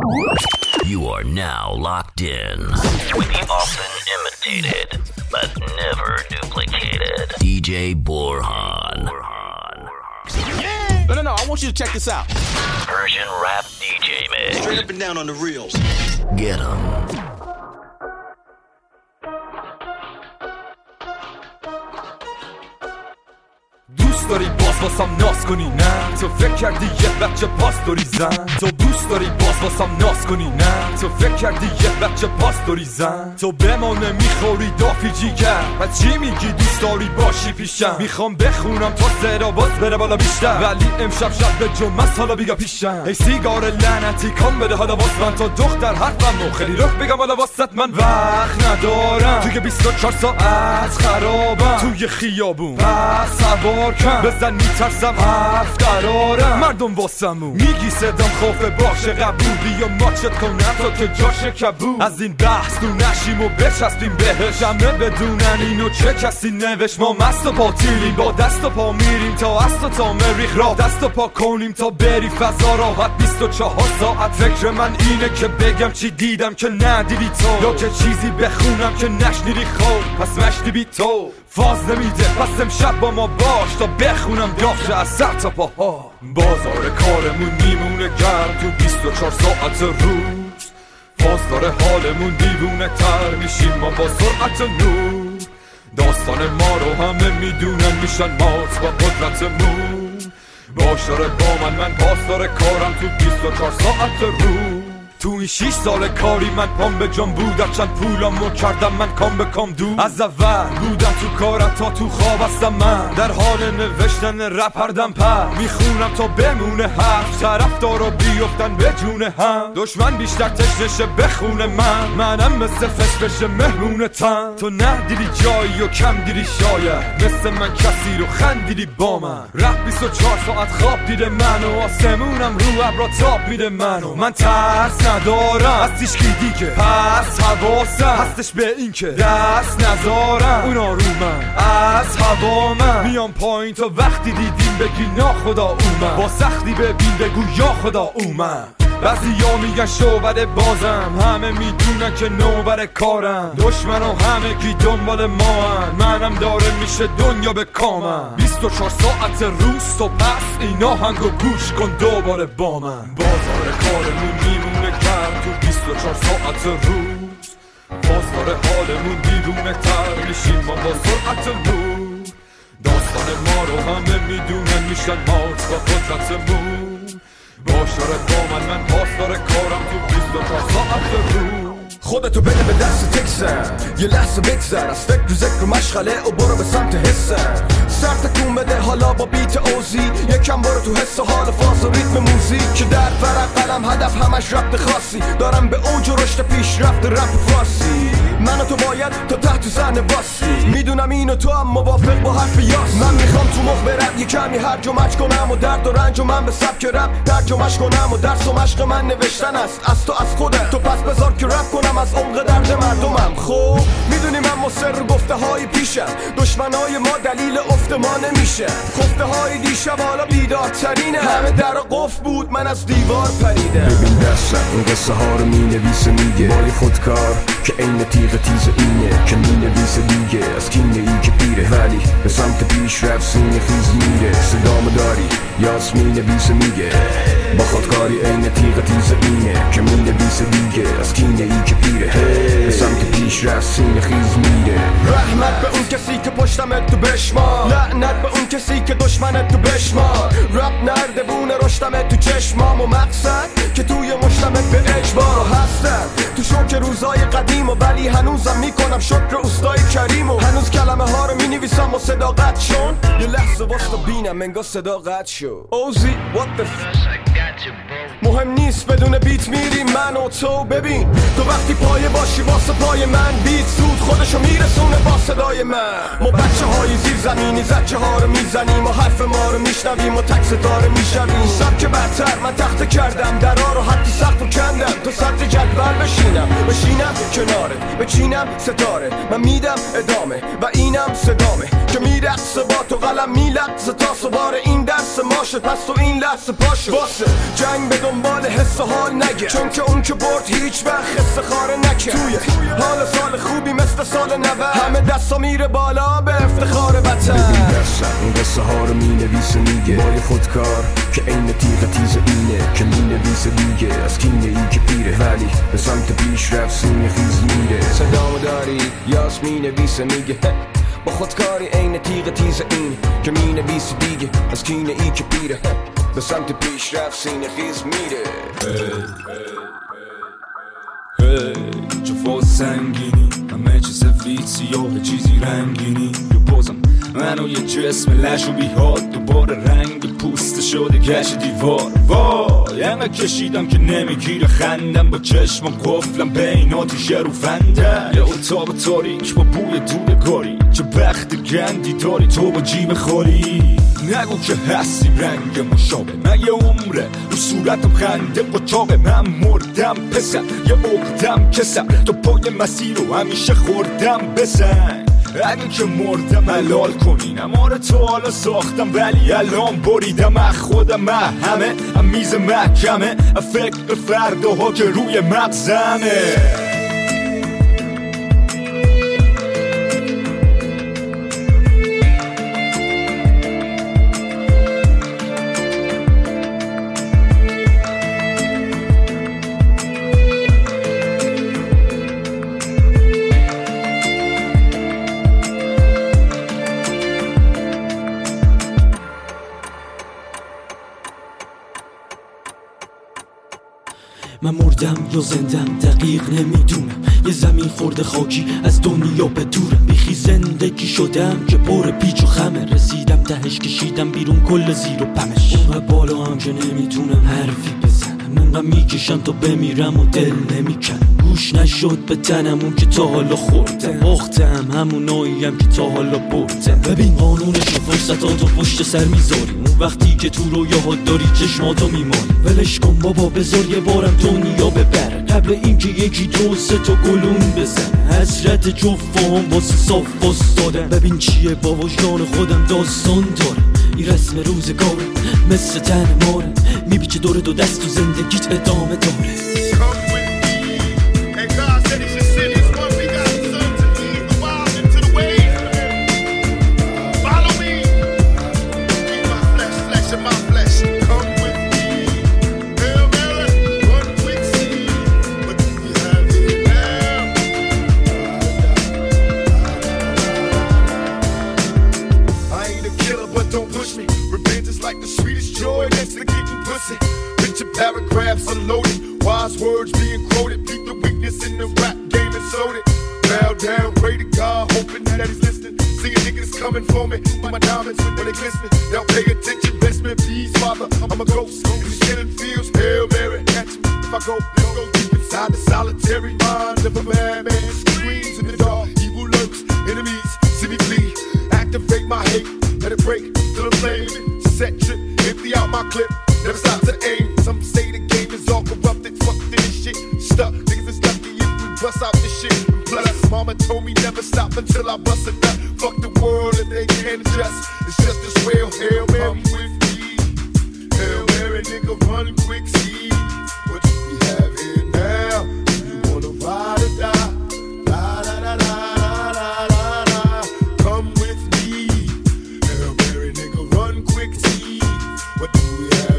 You are now locked in. Often imitated, but never duplicated. DJ Borhan. No, I want you to check this out. Persian rap DJ mix. Straight up and down on the reels. Get 'em. دوست داری باز واسم ناز کنی نه تو فکر کردی یه بچه پاستوری زن تو دوست داری باز واسم ناز کنی نه تو فکر کردی یه بچه پاستوری زن تو به ما نمیخوری دافی جیگر پس چی میگی دوست داری باشی پیشم میخوام بخونم تا صدا باز بره بالا بیشتر ولی امشب شب به جمعه حالا بیگا پیشم ای سیگار لعنتی کام بده حالا واس من تا دختر حرفم خیلی رخ بگم حالا واسط من وقت ندارم توی 24 ساعت خرابم توی خیابون پس سوار کن بزن میترسم حرف قرارم مردم واسمون میگی صدام خوفه باشه قبول بیا ماچت کنم تا که جاشه کبول از این بحث تو نشیم و بچسبیم بهش همه بدونن اینو چه کسی نوشت ما مست و پاتیلیم با دست و پا میریم تا است و تا مریخ را دست و پا کنیم تا بری فضا راحت 24 ساعت فکر من اینه که بگم چی دیدم که ندیدی تو یا که چیزی بخونم که نشنیدی خوب پس مشتی بی تو فاز نمیده پس امشب با ما باش تا بخونم دافشه از سر تا پاها بازار کارمون میمونه گرم تو 24 ساعت روز فاز داره حالمون دیوونه تر میشیم ما با سرعت نور داستان ما رو همه میدونن میشن مات با قدرتمون باش داره با من پاس داره کارم تو 24 ساعت روز تو این 6 سال کاری من پام به جام بود چند پولامو کردم من کام به کام دو از اول بودم تو کارم تا تو خواب هستم من در حال نوشتن رپ هر دم پر میخونم تا بمونه حرف طرفدارا بیفتن به جون هم دشمن بیشتر تشنشه بخونه منم مثل فش مهمون تن تو ندیدی جایی و کم دیدی شاید مثل من کسی رو خندیدی با من رپ 24 ساعت خواب دیده منو آسمونم رو ابرا تاب میده منو من ترس ندارم از تیشکی دیگه پس حواسم هستش به این که دست نذارم اونا رو من از هوا من میام پایین تا وقتی دیدیم بگی ناخدا اومد با سختی ببین بگو یا خدا اومد بعضیا میگن شعبده بازم همه میدونن که نوبر کارم دشمن و همه کی دنبال ما هن. منم داره میشه دنیا به کامم 24 ساعت روز تو پس اینا هنگو گوش کن دوباره با من بازار کارمون میمونه گرم تو 24 ساعت روز باز داره حالمون دیوونه تر میشیم ما با سرعت نور داستان ما رو همه میدونن میشن مات با قدرتمون باش داره با من پاس داره کارم تو 24 ساعت رو خودتو بده به دست تکسن یه لحظه بگذر از فکر و ذکر و مشغله و برو به سمت حسن سر تکون بده حالا با بیت اوزی یکم برو تو حس و حال فاز و ریتم موزیک که در ورق قلم هدف همش ربط خاصی دارم به اوج و رشد پیش رفت رپ فارسی من و تو باید تا تحت صحنه باسی میدونم اینو تو هم موافق با حرف یاس من میخوام تو مخ برم یه کمی هرج و مچ کنم و درد و رنج و من به سبک رپ ترجمه‌اش کنم و درس و مشق من نوشتن است از تو از خودت تو پس بذار که رپ کنم از عمق درد مردمم خب میدونی من مصر گفته های پیشم دشمنای ما دلیل افت ما نمیشه خفته های دیشب حالا بیدارترینه همه در قفل بود من از دیوار پریدم ببین دستم اون قصه ها رو مینویسه میگه با یه خودکار که این تیغ تیز اینه که مینویسه دیگه از کینه ای که پیره ولی به سمت پیش رفت سینه خیز میره صدامو داری یاس مینویسه میگه با خودکاری این تیغ تیز اینه که مینویسه دیگه از کینه ای که پیره به سمت پیش رفت سینه خیز میره رحمت به اون کسی که پشتمت تو بشمار لعنت به اون کسی که دشمنت تو بشمار رپ نردبونه رشتمت تو چشمام و مقصد که توی مشتمت به اجبار هستم تو شوک روزای قدیم و ولی هنوزم میکنم شکر اوستای کریم و هنوز کلمه ها رو مینویسم و صداقت شون یه لحظه واستا بینم انگار صداقت شو اوزی what the مهم نیست بدون بیت میریم من و تو ببین تو وقتی پایه باشی واسه پای من بیت سود خودشو میرسونه با صدای من ما بچه های زیر زمینی زچه ها رو میزنیم و حرف ما رو میشنویم و تک ستاره میشویم سبک برتر من تخته کردم درا رو حتی سقف رو کندم تو صدر جلب اول بشینم کنارت، بچینم ستاره، من میدم ادامه و اینم صدامه که میرقصه با تو، قلم میلقصه تا سوار این دست ماشه، پس تو این لحظه پاشه واسه جنگ به دنبال حس و حال نگه، چون که اون که برد هیچ وقت خسته خاره نکه. توی حال سال خوبی مثل سال 90 همه دستا میره بالا به افتخار وطن. ببین دستم این قصه ها رو مینویسه میگه با یه خودکار که این تیغ تیز اینه که مینویسه دیگه از کینه ای که پیره، ولی به سمت پیش رفت سینه خیز میره. صدامو داری یاس مینویسه میگه با خودکاری این تیغ تیز این که مینویسه دیگه از کینه ای که پیره، به سمت پیش رفت سینه خیز میره. جفاز سنگینی همه چی سفید سیاه چیزی رنگینی، یا بازم منو یه جسم لش و بیهاد دوباره رنگ پوست شده گشت دیوار. وای انقدر کشیدم که نمیگیره خندم، با چشمم قفلم بین آتیش رو فنده. یه اتاق تاریک با بوی دودگاری، چه بخت گندی داری تو با جیب خالی. نگو که هستی رنگ مشابه، من یه عمره رو صورتم خنده قچاقه. من مردم پسر یه عقدم کسر، تو پای مسیر رو همیشه خوردم بسن. اگه که مردم حلال کنینم، آره تو حالا ساختم ولی الان بریدم از خودم. همه میز محکمه فکر فرداها که روی مغزمه. من مردم یا زندم دقیق نمیدونم، یه زمین خورده خاکی از دنیا به دورم. بیخی زندگی شدم که پر پیچ و خمه، رسیدم تهش کشیدم بیرون کل زیر و پمش. اونقدر بالا هم که نمیتونم حرفی بزنم، انقدر میکشم تا بمیرم و دل نمیکنم. گوش نشد به تنم اون که تا حالا خوردم، باختم هموناییم که تا حالا بردم. ببین قانونش و فرصتاتو پشت سر میذاری، اون وقتی که تو رویاها داری چشماتو میماری. ولش کن بابا بذار یه بارم دنیا ببره، قبل اینکه یکی دو سه تا گلون بزنه. حسرت جفام واسه صاف واسدادم، ببین چیه با وجدان خودم داستان دارم. این رسم روزگاره مثل تن ماره، میبیچه دور دو دست و زندگیت ادامه داره. Paragraphs unloaded, wise words being quoted, beat the weakness in the rap game and sold it. Bow down, pray to God, hoping that he's listening. Seeing niggas coming for me, my diamonds when they glistening. Now pay attention, bless me, peace, father. I'm a ghost in the killing fields. Hail Mary, catch me if I go deep inside the solitary mind of a madman. Screams in the dark, evil lurks, enemies see me flee. Activate my hate, let it break till I'm flaming. Set trip, empty out my clip. Never stop to aim. Some say the game is all corrupted. Fuck this shit. Stuck. Niggas is lucky if we bust out this shit. Plus, mama told me never stop until I bust a nut. Fuck the world and they can't adjust. It's just as well. Hail Mary with me. Hail Mary, nigga, run quick, see what we have here now. You wanna ride or die? La la la la la la la. Come with me. Hail Mary, nigga, run quick, see what do we have?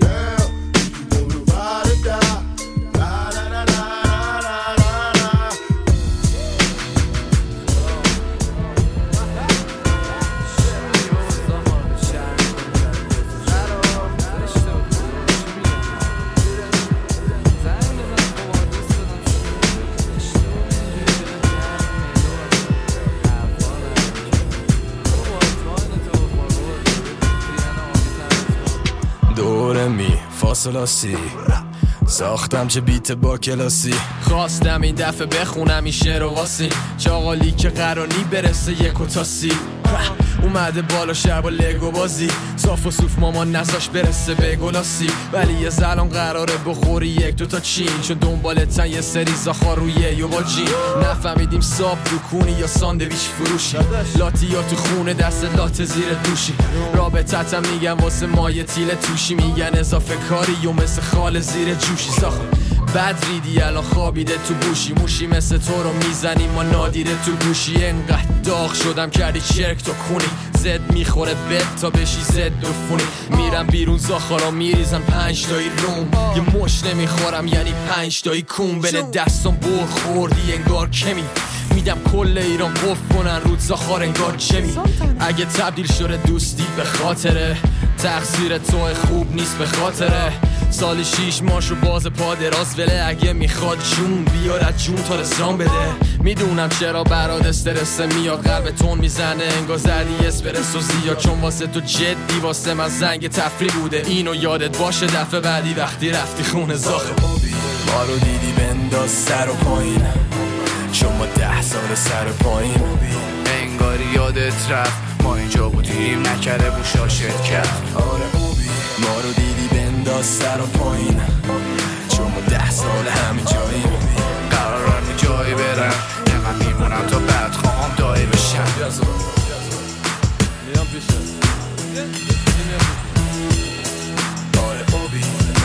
فاصلاسی ساختم چه بیت با کلاسی، خواستم این دفعه بخونم این شعر و واسی، چاقالی که قرانی برسه یک و تاسی. اومده بالا شهر با لگو بازی، صاف و صوف مامان نزاش برسه به گلاسی، ولی یه زلم قراره بخوری یک دوتا چین، چون دنبالتن یه سری زاخار روی یه باجی. نفهمیدیم ساب دکونی یا ساندویچ فروشی، لاتی یا تو خونه دست لات زیر دوشی. رابطتم میگن واسه مایه تیله توشی، میگن اضافه کاری و مثل خال زیر جوشی. ساخت بد ریدی الان خوابیده تو بوشی، موشی مثل تو رو میزنیم ما نادیده تو گوشی. انقدر داغ شدم کردی چرک تو کونی، زد میخوره بد تا بشی زد دفونی. میرم بیرون زاخارا میریزن 5 تایی روم، یه مش نمیخورم یعنی 5 تایی کون. بله دستم بر خوردی انگار کمی، میدم کل ایران قف کنن رود زاخار انگار چمی. اگه تبدیل شده دوستی به خاطره، تقصیر تو خوب نیست به خاطره. سال 6 ماشو باز پا دراز وله، اگه میخواد جون بیارد جون تا رسان بده. میدونم چرا برات استرس میاد، قلب تون میزنه انگار زدی اسپرسو زیاد، چون واسه تو جدی واسه من زنگ تفریح بوده. اینو یادت باشه دفعه بعدی وقتی رفتی خونه زاخه. ما رو دیدی بنداز سر و پایین، چون ما 10 سال سر و پایین. انگاری یادت رفت ما اینجا بودیم، نکره بوشا شرکت. آره ما رو دیدی بنداز سر و پایین، چون ما 10 سال همین جاییم. قرارم یه جایی برم، من میمونم تا بعد خواهم دایی بشم. آره بابی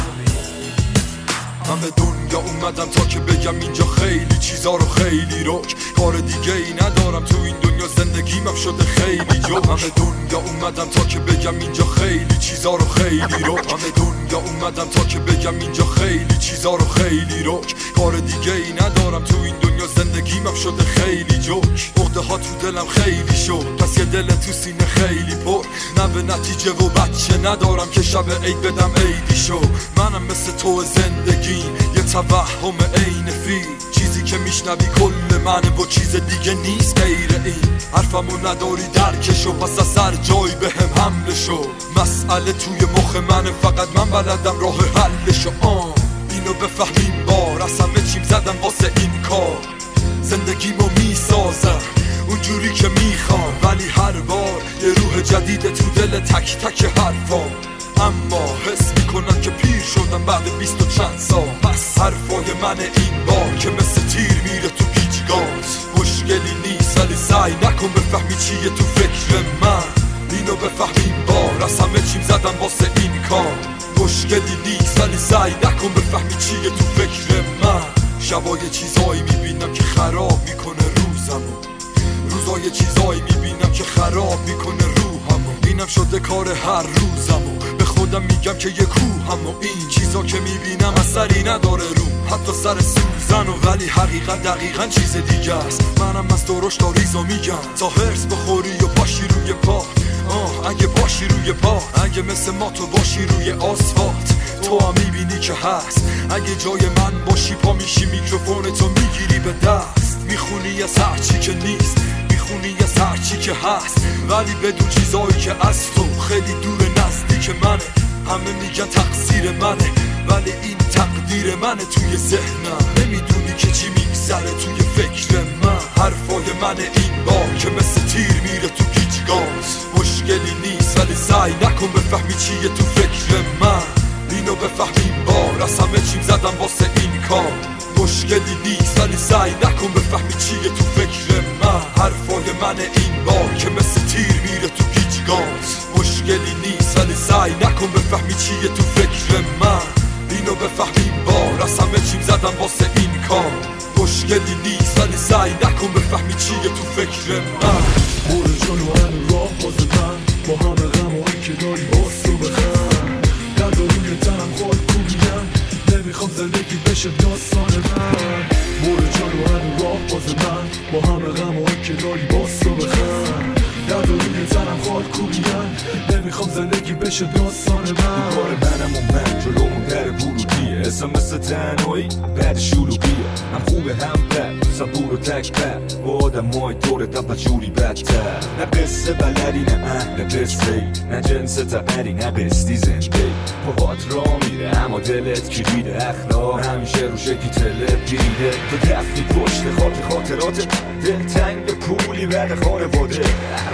من به دنیا اومدم تا که بگم اینجا خیلی چیزا رو خیلی رک، کار دیگه ای ندارم تو این دنیا، زندگیم شده خیلی جوک. من به دنیا اومدم تا که بگم اینجا خیلی چیزا رو خیلی رک، من به دنیا اومدم تا که بگم اینجا خیلی چیزا رو خیلی رک، کار دیگه ای ندارم تو این دنیا، زندگیم شده خیلی جوک. عقده ها تو دلم خیلی شد، پس یه دل تو سینه خیلی پر، نه به نتیجه و بچه ندارم که شب عید بدم عیدی شو. منم مثل تو زندگی یه توهم عین فیل، چیزی که میشنوی کل منه و چیز دیگه نیست غیر این. حرفمو نداری درکشو، پس از سر جایی به هم حمله شو. مسئله توی مخ منه، فقط من بلدم راه حلشو. اینو بفهمیم بار، از همه چیم زدم واسه این کار، زندگیمو میسازم اونجوری که میخوام، ولی هر بار یه روح جدید تو دل تک تک حرفام. اما حس میکنم که پیر شدم بعد 20 و چند سال. پس حرفای من این بار که مثل تیر میره تو گیجگات، مشکلی نیست ولی سعی نکن بفهمی چیه تو فکر من. اینو بفهمیم بار، از همه چیم زدم واسه این کار، مشکلی نیست ولی سعی نکن بفهمی چیه تو فکر من. شبای چیزایی میبینم که خراب میکنه روزمو، روزای چیزایی میبینم که خراب میکنه روحمو. اینم شده کار هر روزمو، به خودم میگم که یه کوهم و این چیزا که میبینم اثری نداره روم، حتی سر سوزن و ولی حقیقت دقیقا چیز دیگه است. منم از درشت تا ریزا میگم تا هرس بخوری و باشی روی پا. اگه باشی روی پا، اگه مثل ما تو باشی روی آسفالت، تو هم میبینی که هست. اگه جای من باشی پا میشی میکروفون تو میگیری به دست، میخونی از هر چی که نیست، میخونی از هر چی که هست، ولی بدون چیزایی که از تو خیلی دور نزدیک منه. همه میگن تقصیر منه، ولی این تقدیر منه توی ذهنم. نمیدونی که چی میگذره توی فکر من. حرفای من این بار که مثل تیر میره تو گیجگات، مشکلی نیست ولی سعی نکن بفهمی چیه تو فکر من. اینو بفهمیم بار، از همه چیم زدم واسه این کار، مشکلی نیست ولی سعی نکن بفهمی چیه تو فکر من. حرفای من این بار که مثل تیر میره تو گیجگات، مشکلی نیست ولی سعی نکن بفهمی چیه تو فکر من. اینو بفهمیم بار، از همه چیم زدم واسه این کار، مشکلی نیست ولی سعی نکن بفهمی چیه تو فکر من. برو جلو همین راه باز من، با همه غم و این که داری باز رو بخن. درد و روی تنم خواهد کوبیدم، نمیخوام زندگی بشه داستان من. برو جلو همین راه باز من، با همه غم و این که داری باز رو بخن. درد و روی تنم خواهد کوبیدم، نمیخوام زندگی بشه داستان من. کار منم و من جلومون در ورودیه، اسم مثل تنهایی بعد شلوغیه. هم خوبه هم بد، صبور و تک بد، با آدم های دورت اول جوری بدتر. نه قصه بلدی نه اهل قصه، نه جنس تقری نه بستی زنده. پاهات را میره اما دلت کلیده، اخلاق همیشه رو شکی تلت گیریده. تو دفتی پشت خاطرات، دل تنگ به پولی بعد خانواده.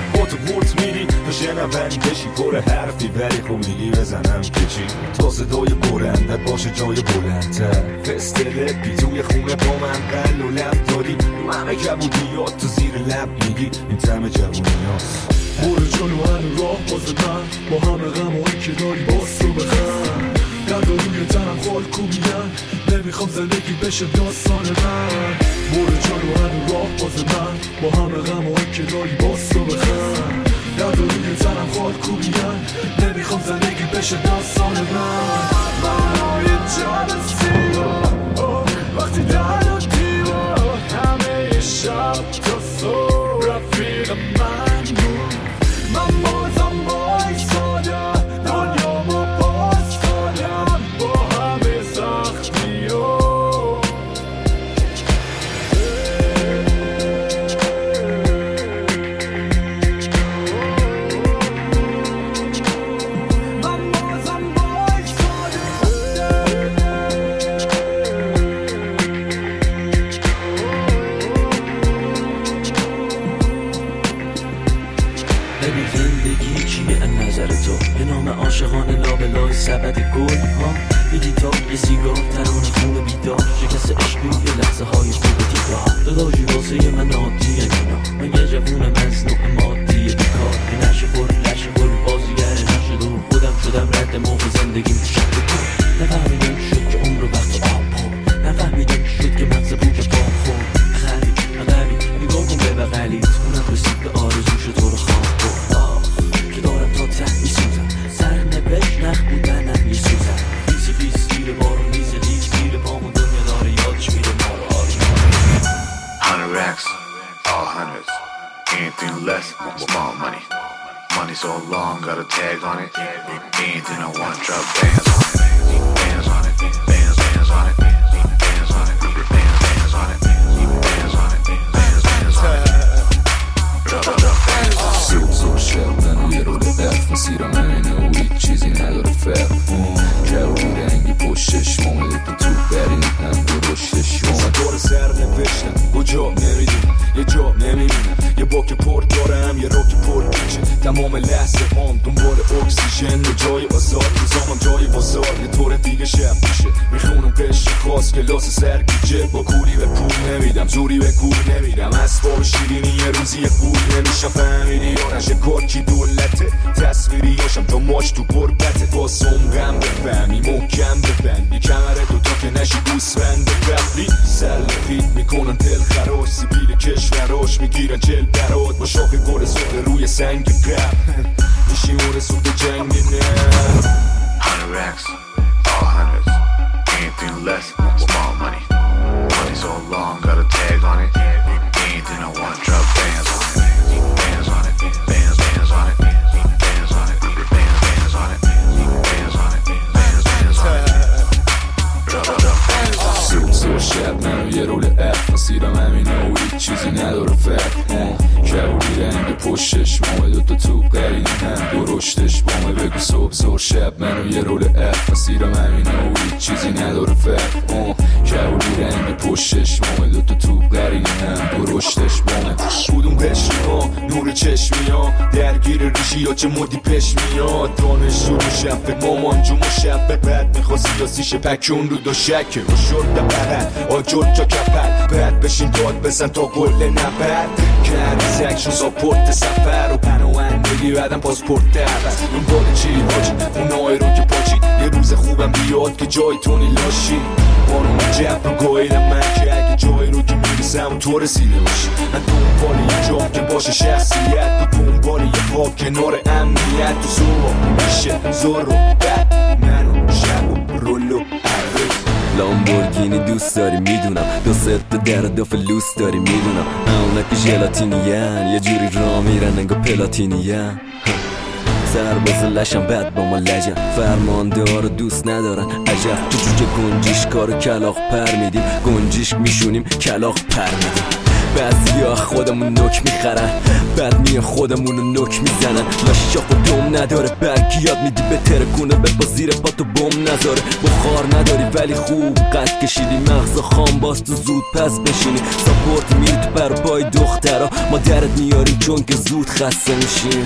خودتو ورد میدی تو شنوندی بشی پر حرفی ولی خب میگی بزنم که چی تا صدای برندت باشه جای بلندتر فستله پی توی خونه با من قل و لب داری رو همه کبودیات تو زیر لب میگی این تم جوونی هاست برو جلو هنو راه باز من با همه غمایی که داری باز رو بخن درد روی تنم خال کوبیدن نمیخوام زندگی بشه داستان من برو جلو هنو راه باز من با همه غمایی که داری باز رو بخن درد روی تنم خال کوبیدن نمیخوام زندگی بشه داستان من منو یه جلسی وقتی در و دیوار همه شب تا صبح رفیق من بود من بازم بایستادم دنیامو باز کنم با همه سختی عاشقانه لابلای سبد گل ها یه گیتار یه سیگار ترانه خون بیدار شکست عشقی یه لحظه های خوب دیدار داداشی واسه من عادیه اینا من یه جوون مصنوع مادیه بیکار یه نشه خور بازیگر نشد و خودم شدم رد موقع زندگیم تو شکل کن نفهمیدم شد که عمر وقت آب پر نفهمیدم شد که مغز پوک پا خور خرید نقبی نگاه کن به بغلیت اونم رسید به آرزوش تو رو خواب کن که دارم تا ته میسوزم بهش نخ بودنم یه سوزن بیسی بیس گیر بارو میزه لیز گیر پامون دنیا داره یادش میره ما رو $100 racks, all hundreds. Anything less, small money. Money so long, got a tag on it. Anything I want, drop bands on it. Bands on it, bands on it. Bands on it, bands on it. Bands on it, bands on it. Drop bands on it. زور شب منو یه رول برف مسیرم همینه و هیچ چیزی نداره فرق جوابی رنگی پشتش مامده تو برین هم دو رشتش مثلا دور سر نوشتم کجا نمیدونم یه جا نمیبینم یه باک پر دارم یه راک پر پیچه تمام لحظه هم دنبال اکسیژن و جای آزاد روزامم جای بازار یه طور دیگه شب میشه میخونم قشر خاص کلاس سرگیجه با کوری به پول نمیدم زوری به کور نمیدم اسباب شیرینی یه روزی پول نمیشم فهمیدی یا نشه کارکی دولته تصویری هاشم تا ماش تو قربته باسم غم بفهمی محکم ببندی کمره دوتا که نشی گوسفند قبلی سلقید میکنن دل خراش سیبیل کشوراش میگیرن چل برات با شاخ گل سوخته روی سنگ قبل میشی مور سوخت جنگ نه 100 racks, all hundreds. Anything less, small money. Money so long, got a tag on it. Anything I want, drop bands on it. Bands on it, bands on it. Bands on it, bands on it. Bands on it, bands on it. Drop bands on it. زور شب منو یه رول اف مسیرم همینه و هیچ چیزی نداره فرق کبودی رنگ پشتش مامه دوتا تو قرینه هم دو رشتش بامه بگو صبح زور شب منو یه رول اف مسیرم همینه و هیچ چیزی نداره فرق کبودی رنگ پشتش مامه دوتا تو قرینه هم دو رشتش بامه کدوم قشری ها نور چشمی ها درگیر ریشی یا چه مدی پش میاد دانشجو مشفق مامان جو مشفق بعد میخوا سیاسیشه پکون رو دو شکه و شرد بغل آجور جا کپل بعد بشین داد بزن تا قله نبرد کردی زکشون ساپورت سفر و پناهندگی بعدم پاسپورت دربست اون بال چی حاجی اونای رو که پاچی یه روز خوبم بیاد که جای تونی لاشی بارون جب رو گاهیدم من که اگه جایی رو که میرسم تو رسیده باشی من دنبال یه جا که باشه شخصیت تو دنبال یه خواب کنار امنیت تو زور میشه زور رو بد منو شب و رولو عرض لامبورگینی دوست داری میدونم دو ست در دو فلوس داری میدونم اونا که ژلاتینیان یه جوری را میرن انگا پلاتینیان سرباز لشم بد با ما لجن فرمانده ها رو دوست ندارن عجب تو جوجه گنجیش کارو کلاق پر میدیم گنجیش میشونیم کلاق پر میدیم بعضیا خودمون نوک میخرن بعد میان خودمونو نوک میزنن لاشا خودم نداره برگی یاد میدی به ترکونه به با زیر پاتو بوم نذاره بخار نداری ولی خوب قد کشیدی مغزا خام باز تو زود پس بشینی ساپورت میری تو بر پای دخترا ما درت میاریم چون که زود خسته میشیم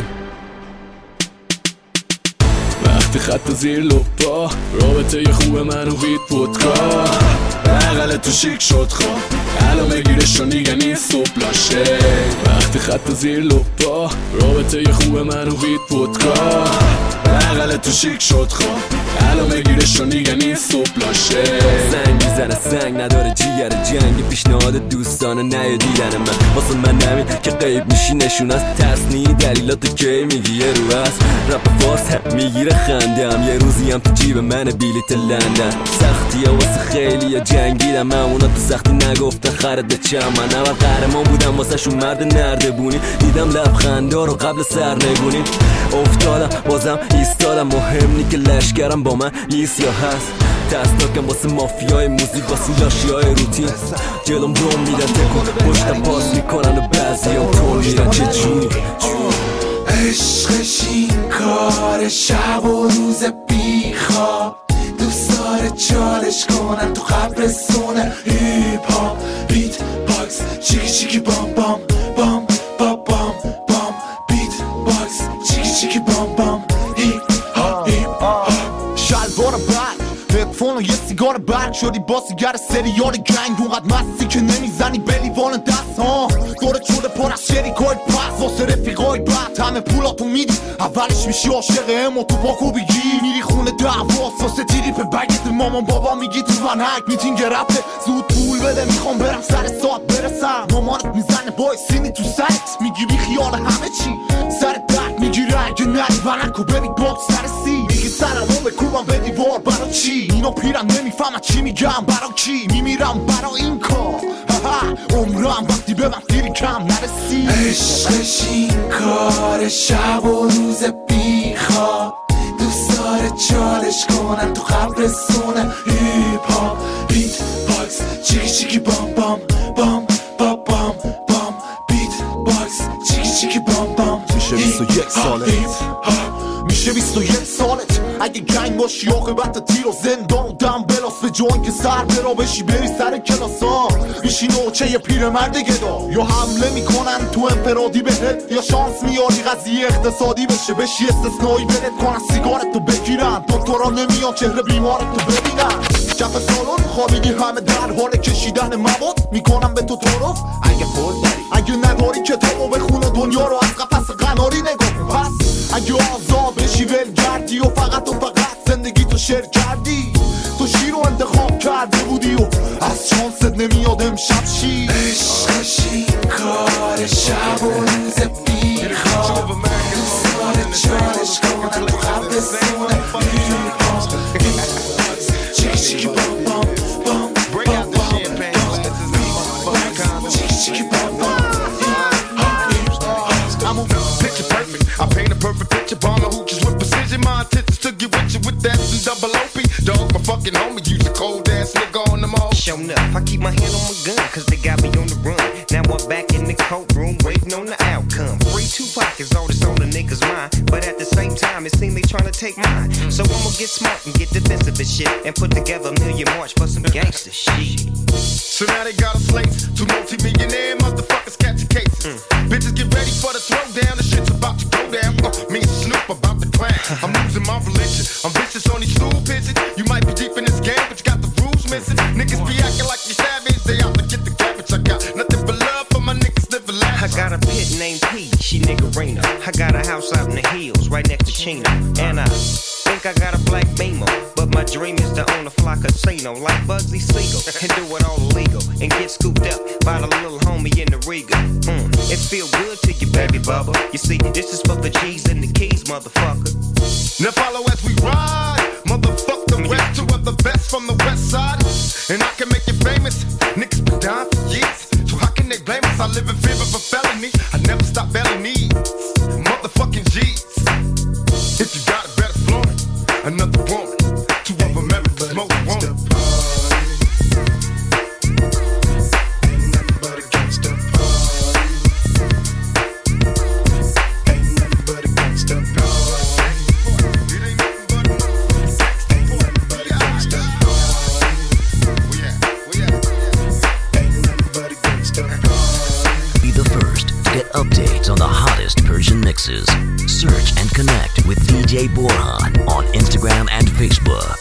وقتی خط زیر لپا رابطه خوب من و وید ودکا بغل تو شیک شد خواه الان بگیرش و نیگه نیست صبح لاشه وقتی خط زیر لپا رابطه خوب من و وید ودکا بغل تو شیک شد خواه الان بگیرش و نیگه نیست صبح لاشه زنگ میزنه سنگ نداره جیگر جنگ پیشنهاد دوستانه نیه دیدن من واسه من نمی که قیب میشی نشون از ترسنی دلیلاتو کی میگی یه رو از رپ فارس هم میگیره خندم یه روزی هم تو جیب من بلیت لندن سختی واسه خیلی یا جنگیدم اونا تو سختی نگفتن خرده چم من اول قهرمان بودم واسه شون مرد نردبونی دیدم لبخندا رو قبل سرنگونی افتادم بازم ایستادم مهم نی که لشکرم با من نیست یا هست ترسناکم واسه مافیای موزیک واسه لاشیای روتین جلوم دوم میدن تکون پشتم پاس میکنن و بعضی هم تون میرن چه جونی عشقش این کار شب و روز بیخواب دوست داره چالش کنن تو قبرستونه هیپ هاپ بیت باکس چیکی چیکی بام بام بام بام بام بام بیت باکس چیکی چیکی بام بام هیپ هاپ شلوار برگ هدفون و یه سیگار برگ شدی بازیگر سریال گنگ اونقدر مستی که نمیزنی به لیوان دست ها دورت شده پر از شریکای پس واسه رفیقای بد همه پولاتو میدی اولش میشی عاشق امو تو باکو بگی میری خونه دعواست واسه تریپ بگت مامان بابا میگی تو ونک میتینگ رفته زود پول بده میخوام برم سر ساعت برسم مامانت میزنه بای سینی تو سرت میگی بی خیال همه چی سر درد میگیره اگه نری ونکو بری باکس سر سی میگی سرمو بکوبم به دیوار برا چی اینا پیرن نمیفهمن چی میگم برا کی میمیرم برا این کار عمرم وقتی به من دیری کم نرسی عشقش این کار شب و روز بیخواب دوست داره چالش کنن تو قبرستونه هیپ هاپ بیت باکس چیکی چیکی بام بام بام بام بام بام بیت باکس چیکی چیکی بام بام میشه 21 سالت میشه 21 سالت اگه گنگ باشی عاقبت تیر و زندان و دم بلاس به جوان که سر برا بشی بری سر کلاسا میشی نوچه یه پیرمرد گدا یا حمله میکنن تو انفرادی بهت یا شانس میاری قضیه اقتصادی بشی استثنایی بهت کنن سیگارتو بگیرن دکترا نمیان چهره بیمارتو ببینن کف سالون خوابیدی همه در حال کشیدن مواد میکنم به تو تعارف اگه پول داری اگه نداری کتابو بخون و دنیا رو از قفس قناری نگاه پس اگه آزاد بشی ولگردی و فقط زندگی تو شیر کردی تو شیر رو انتخاب کرده بودی و از شانست نمیاد امشب شیر عشقش این کار شب و روز بیخواب دوست داره چالش کنن تو قبرستونه چیکی چیکی بام بام بام بام بام چیکی چیکی بام بام I'm a picture perfect. I paint a perfect picture. Bomb the hooches with precision. My intentions to get with you with that and double OP. Dog, my fucking homie. Use a cold ass nigga on them all. Showing up, I keep my hand on my gun, cause they got me on the run. Now I'm back in the courtroom, waiting on the outcome. Free Tupac is all that's on the niggas' mind. But at the same time, it seems they trying to take mine. So I'ma get smart and get defensive and shit. And put together a million march for some gangster shit. So now they got us slates. Two multi-millionaire motherfuckers catching cases. Bitches get ready for the throwdown. The shit's about to go down. Me and Snoop about to clan. I'm losing my religion. I'm vicious on these stool pigeons. You might be deep in this game, but you got the rules missing. Niggas be acting like you savage. They out to get the cabbage. I got nothing but love for my niggas living lavish. I got a pit named P, she niggerina. I got a house out in the hills, right next to Chino. And I think I got a black Beamer, but my dream is to own a fly casino like Bugsy Siegel and do it all illegal and get scooped up by the little homie in the Riga. It feel good to you, baby bubba. You see, this is for the G's and the keys, motherfucker. Now follow as we ride, motherfuck the rest. Two of the best from the west side, and I can make you famous. Niggas been dying for years, so how can they blame us? I live in fear of a felony. I never stop belly needs, motherfucking G's. If you got it, better flaunt it. Another woman, two of them ever smoke one. mixes. Search and connect with DJ Borhan on Instagram and Facebook.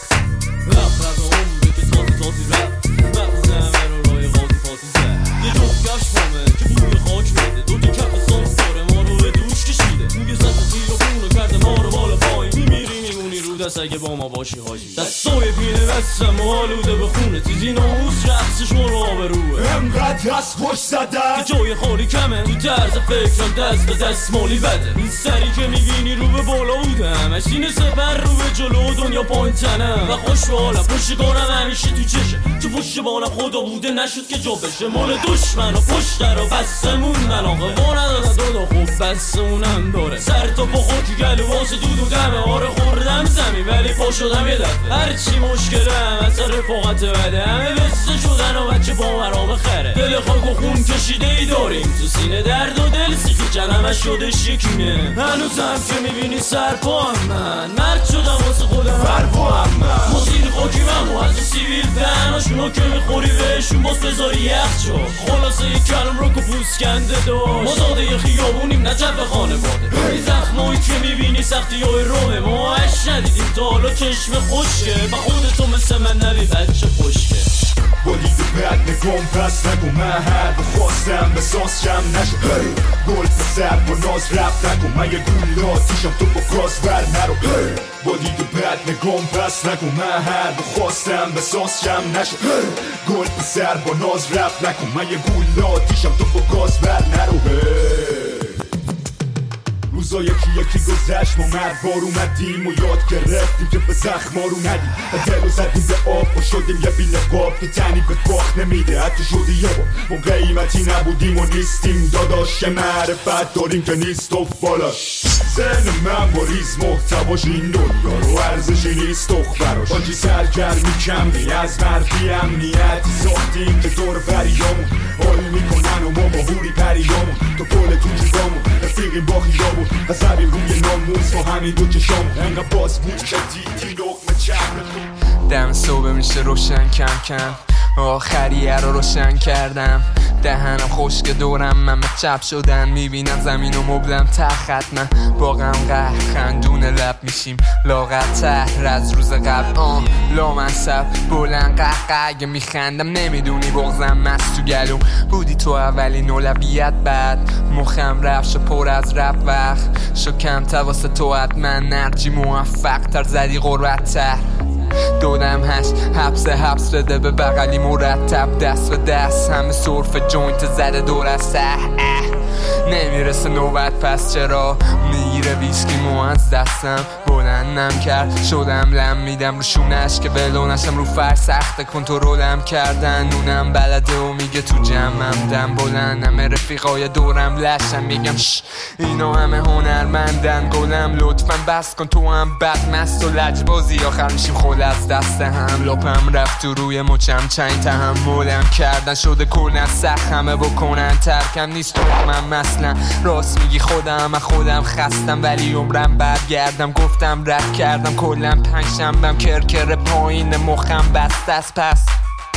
اگه با ما باشی حاجی دستای پینه بستم و آلوده به خونه چیزی ناموس رقصش مرو آبروه انقدر هست خوش زدن که جای خالی کمه تو طرز فکرم دست به دست مالی بده این سری که میبینی رو به بالا بودم اشین سپر رو به جلو دنیا پایین تنم و خوش به حالم پشتگانم همیشه تو چشه تو پشت بانم خدا بوده نشد که جا بشه مال دشمن و پشت رو بستمون ملاقه با ندادن دادا خوب بستمونم داره سر تا با خاکی گلو واسه دود و دمه آره خوردم زمین ولی پا شدم یه دفعه هرچی مشکلم از رفاقت بده همه بسته شدن و بچه با مرا بخره دل خاک و خون کشیده ای داریم تو سینه درد و دل سیخی کلمش شده شکینه هنوزم که میبینی سر پا هم من مرد شدم واسه خودم فرپا هم من مصیر خاکی من و از سیویل دهناشونو که میخوری بهشون باز بذاری یخ شد خلاصه یک کلم رو که پوست کنده داشت ما زاده خیابونیم نجب خانواده این زخمایی که میبینی سختی های رومه ما اش ندیدیم تا حالا چشم خوشکه با خودتو مثل من نبی بچه خوشکه با دید بد نگم پس نگو من هر بخواستم به ساس کم نشو گل پسر با ناز رفت نگو من یه گول آتیشم تو با گاز بر نرو با دید بد نگم پس نگو من هر بخواستم به ساس کم نشو گل پسر با ناز رفت نگو من یه گول آتیشم تو با گاز بر نرو روزا یکی گذشت ما مرد بار اومدیم و یاد گرفتیم که به زخما رو ندیم و دل و زدیم به آب و شدیم یه بیل باب که تنی به باخت نمیده حتی شدی یه با قیمتی نبودیم و نیستیم داداش که معرفت داریم که نیست و بالاش ذهن من با ریز محتواش این دنیا رو ارزشی نیست دختراش آجی سرگرمی کمی از مردی امنیتی ساختیم که دور بریامون حال میکنن و ما با هوری پریامون تو پول تو جیبامون رفیقیم با خیابون قصبیم روی ناموز با همین دو چشامون انقدر باز بود که دیدی لقمه چهرمون دم صبح میشه روشن کم کم آخریه رو روشن کردم دهنم خشک دورم من چپ شدن میبینم زمین و مبلم تخت من با غم قهر خندون لب میشیم لاغرتر از روز قبل لامصب بلند قهقه اگه میخندم نمیدونی بغزم مست تو گلوم بودی تو اولین اولویت بعد مخم رفت شو پر از رب وقت شو کم واسه تو حتما نرجی موفق تر زدی غربت تر دودم هشت حبس بده به بغلی مرتب دست به دست همه صرف جوینت زده دور از ته نمیرسه نوبت پس چرا میگیره ویسکی مو از دستم بلندم کرد شدم لم میدم رو شونش که بلونشم رو فر سخت کنترلم کردن اونم بلده و میگه تو جمعم دم بلندم رفیقای دورم لشم میگم شش اینا همه هنرمندن گلم لطفا بس کن تو هم بد مست و لجبازی آخر میشیم خول از دست هم لپم رفت تو روی مچم چنگ تحملم کردن شده کلن سخت همه بکنن ترکم نیست من مثلا راست میگی خودم خستم ولی عمرم برگردم گفتم رد کردم کلم پنجشنبم کرکر پایین مخم بست از پس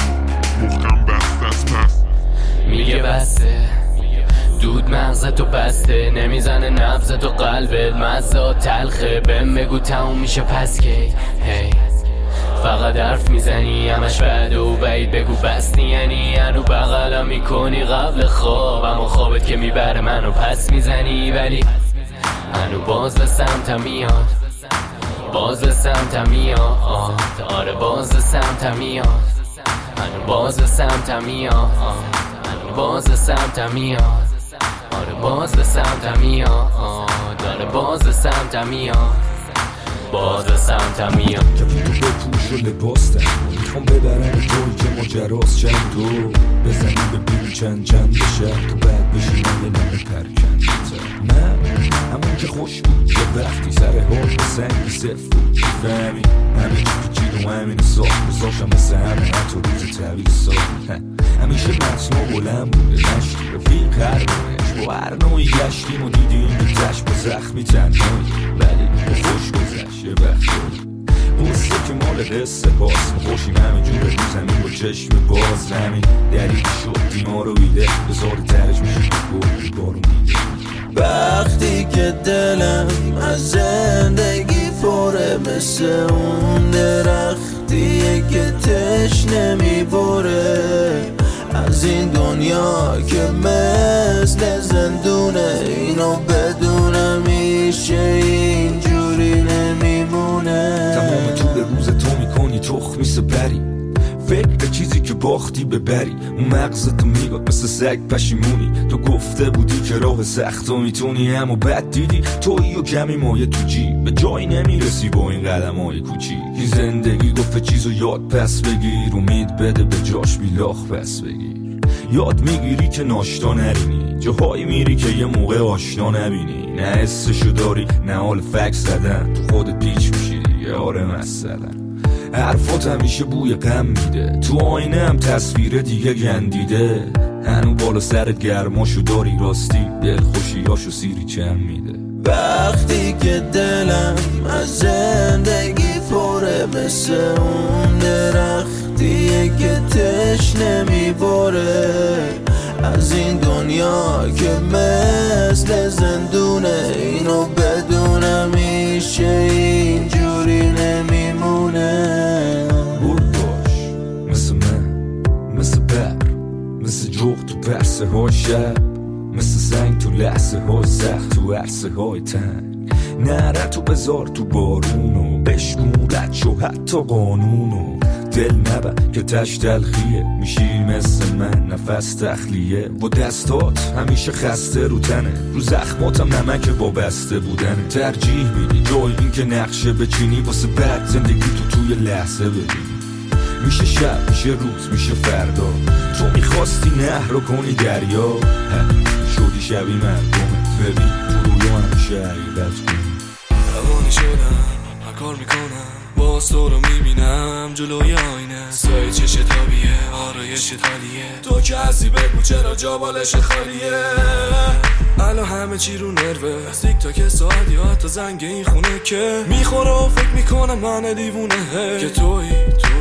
میگه بسته دود مغزتو بسته نمیزنه نبضتو قلبت مزا تلخه بهم بگو تموم میشه پس که هی فقط حرف میزنی همش بد و بعید بگو بستی یعنی هنو بغلم میکنی قبل خواب اما خوابت که میبره منو پس میزنی ولی هنو باز به سمتم میاد باز به سمتم میاد آره باز به سمتم میاد هنو باز به سمتم میاد هنو باز به سمتم میاد آره باز به سمتم میاد آره باز به سمتم میاد باز به سمتم میاد کفیتو بپوش و لباس تن میخوام ببرم جایی که ماجراست چند دو بزنیم ببینی چند بشه تو بعد بشینم یه نمه پرکن نه همون که خوش بود یه وقتی سر حال به سنگی صف بود فهمی همه چی پیچید و همین ساخت بزاشم مثل همه حتی روز طویل ساخت همیشه متنا بلند بوده نشتی رفیق هر بونش با هر نوعی گشتیم و دیدیم بیتش با زخمی تنهایی ولی با خوش گذشت یه وقت قصه که مال قصه باز خوشیم همه جور رو زمین با چشم باز همین دلیل شد دیما رو ویده بزار ترش میشه که باری بارو میده وقتی که دلم از زندگی پره، مثل اون درختیه که تشنه میبره، از این دنیا که مثل زندونه، اینو بدونم میشه اینجوری نمیمونه. تمام طول روز تو میکنی تخمی سپری، فکر به چیزی که باختی ببری، اون مغزتو میگاد مثل سگ پشیمونی. تو گفته بودی که راه سخت و میتونی، اما بد دیدی تویی و کمی مایه تو جیب، به جایی نمیرسی با این قدم های کوچیک. این زندگی گفت چیزو یاد پس بگیر، امید بده به جاش بیلاخ پس بگیر. یاد میگیری که ناشتا نرینی، جاهایی میری که یه موقع آشنا نبینی، نه حسشو داری نه حال فکس زدن، تو خودت پیچ میشی دیگه. آره مثلا حرفات همیشه بوی غم میده، تو آینه هم تصویر دیگه گندیده، هنو بالا سرت گرماشو داری، راستی دل خوشیاشو سیری چم میده. وقتی که دلم از زندگی پره، مثل اون درختیه که تشنه میبره، از این دنیا که مثل زندونه، اینو بدونم میشه اینجوری نمیمونه. برد باش مثل من، مثل بر، مثل جغ تو پرسه های شب، مثل سنگ تو لحظه های سخت، تو عرصه های تنگ. نره تو بذار تو بارونو، بشمون رد شو حتی قانونو، دل نبر که تش تلخیه، میشی مثل من نفس تخلیه، با دستات همیشه خسته رو تنه، رو زخماتم نمک وابسته بودنه. ترجیح میدی جای این که نقشه بچینی، واسه بعد زندگی تو توی لحظه ببینی. میشه شب، میشه روز، میشه فردا، تو میخواستی نهر رو کنی دریا، شدی شبی مردمت، ببین تو رویا همیشه حقیقت کنی. روانی شدم، هر کار میکنم باز تو رو میبینم جلوی آینه، سایه چش تابیه، آرایش تالیه، تو که هستی بگو چرا جا بالش خالیه. الان همه چی رو نروه، از تیک تاک ساعت یا حتی زنگ این خونه که میخوره و فکر میکنم من دیوونه که توی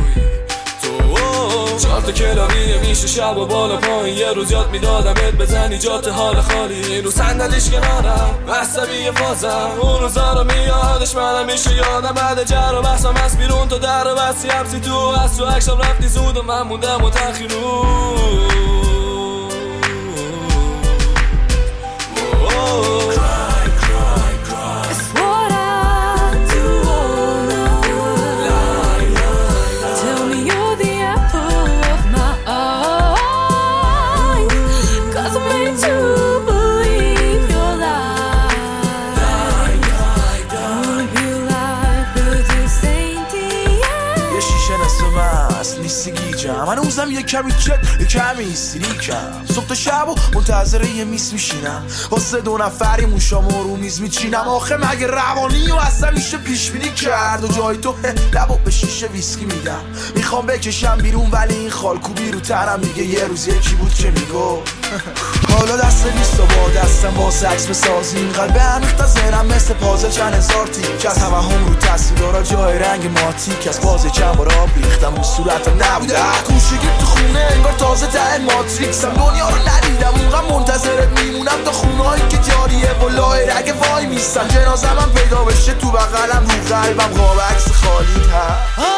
4 تا کلاریه میشه شب و بالا پایین، یه روز یاد میدادمت بزنی جات حال خالی، رو صندلیش کنارم عصبی فازم، اون روزا رو میادش منم میشه یادم، بعد جر و بحثم از بیرون تو در و بستی حبسی تو، از تو عکسم رفتی زود و من موندم و تأخیر رو. من اوزم یه کمی چت یه کمی سیریکم، صبح تا شب و منتظر یه میس میشینم، واسه 2 نفری موشامو رو میز میچینم. آخه مگه روانی و اصلا میشه پیش بینی کرد، و جای تو لبو به شیشه ویسکی میدم، میخوام بکشم بیرون ولی این خالکوبی رو تنم میگه یه روز یکی بود که میگو حالا دست نیست و با دستم واسه عکس بسازیم، قلبه همیخت از ذهنم مثل پازل چند هزار تیک، که از توهم رو تاثیر دارا جای رنگ ماتی، که از بازه چند بار آب ریختم رو صورتم نبوده، گوشگیر تو خونه انگار تازه ته ماتریکسم، دنیا رو ندیدم اونقدر منتظرت میمونم تا خونهایی که جاریه و لای رگ وای میستن، جنازم هم پیدا بشه تو بغلم رو قلبم قاب عکس خالیت هست.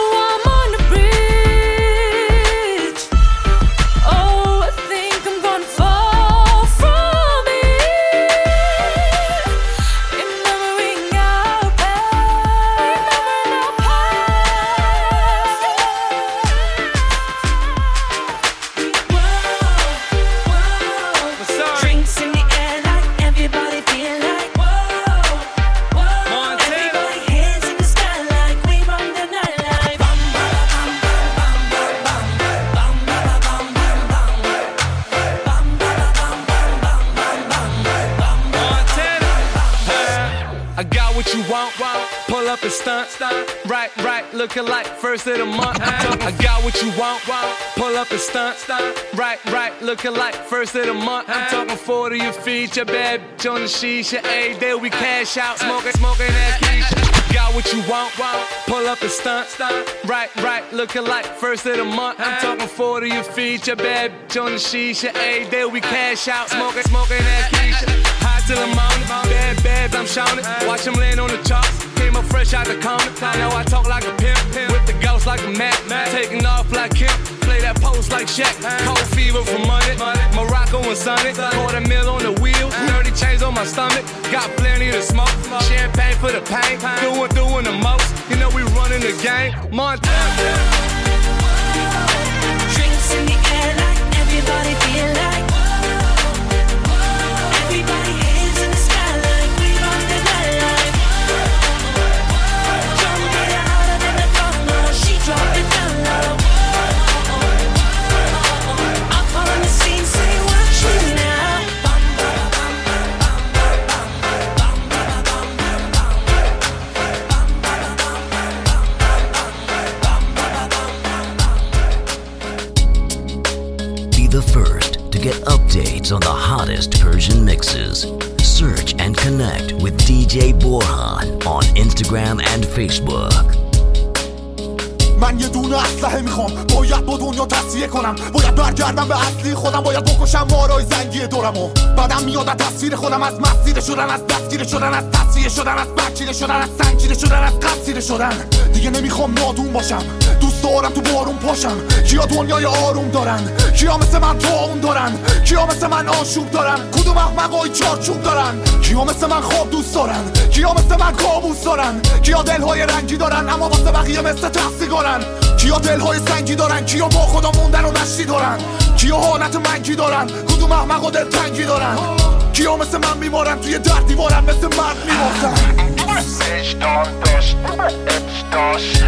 Looking like first of the month. I got what you want. Pull up and stunt. Right. Looking like first of the month. I'm talking 40 your feature, bad bitch on the shisha. Every day we cash out, smoking that keisha. Got what you want. Pull up and stunt. Right. Looking like first of the month. I'm talking 40 your feature, bad bitch on the shisha. Every day we cash out, smoking that keisha. Hot still I'm on it. Bad, I'm shouting. Watch him land on the chops. Came up fresh out the corner. I know I talk like a pimp. With the ghost like a Mac. Taking off like Kemp. Play that post like Shaq. Cold fever for money. Morocco and Sunny. $250,000 on the wheel. 30 chains on my stomach. Got plenty to smoke. Champagne for the pain. Doing the most. You know we running the game. Montana. Drinks in the air like everybody feel like. Everybody hands in the sky like we run the nightlife. Don't get it harder than the thunder. She dropped it down low. Up on the scene, say watch me now. The first to get updates on the hottest Persian mixes. Search and connect with DJ Borhan on Instagram and Facebook. من یه دونه اسلحه میخوام، باید با دنیا تصفیه کنم، باید برگردم به اصلی خودم، باید بکشم مارای زنگی دورمو. بعدم میاد از تصویر خودم، از مسیر شدن، از دستگیر شدن، از تصفیه شدن، از بچیده شدن، از سنگیده شدن، از قصیده شدن. دیگه نمیخوام نادون باشم، دوست دارم تو بارون پاشم. کیا دنیای آروم دارن، کیا مثل من طاعون دارن، کیا مثل من آشوب دارن، کدوم احمقای چارچوب دارن، کیا مثل من خواب دوست دارن، کیا مثل من کابوس دارن، کیا دلهای رنگی دارن اما واسه بقیه مثل تفسیگارن، کیا دلهای سنگی دارن، کیا با خدا موندن و نشتی دارن، کیا حالت منگی دارن، کدوم احمق و دلتنگی دارن، کیا مثل من بیمارن توی در دیوارن مثل مرد میمردن. وجدان داشت اتش داشت